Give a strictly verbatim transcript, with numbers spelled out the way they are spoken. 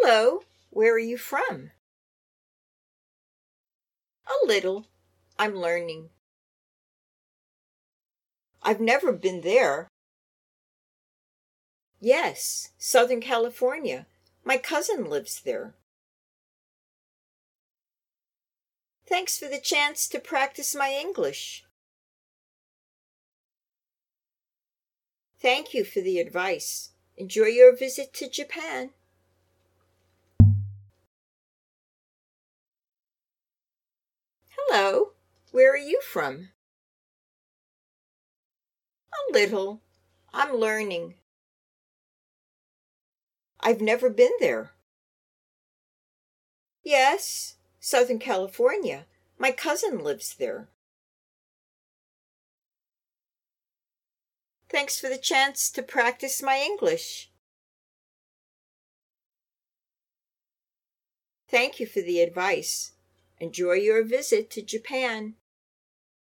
Hello, where are you from? A little. I'm learning. I've never been there. Yes, Southern California. My cousin lives there. Thanks for the chance to practice my English. Thank you for the advice. Enjoy your visit to Japan. Hello, where are you from? A little. I'm learning. I've never been there. Yes, Southern California. My cousin lives there. Thanks for the chance to practice my English. Thank you for the advice. Enjoy your visit to Japan.